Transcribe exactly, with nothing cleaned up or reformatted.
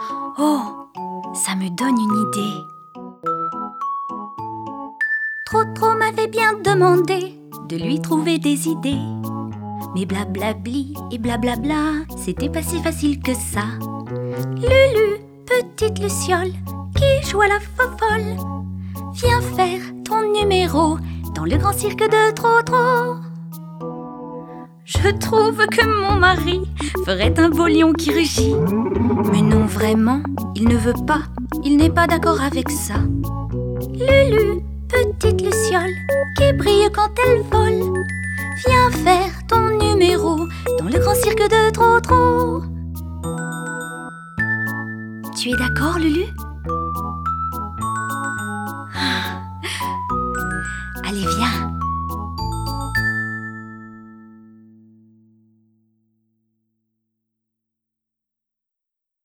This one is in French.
Oh, ça me donne une idée. Trotro m'avait bien demandé de lui trouver des idées. Mais blablabli et blablabla, c'était pas si facile que ça. Lulu, petite luciole, qui joue à la fofolle, viens faire ton numéro dans le grand cirque de Trotro. Je trouve que mon mari ferait un beau lion qui rugit. Mais non, vraiment, il ne veut pas, il n'est pas d'accord avec ça. Lulu, petite luciole, qui brille quand elle vole, viens faire ton numéro dans le grand cirque de Trotro. Tu es d'accord, Lulu ?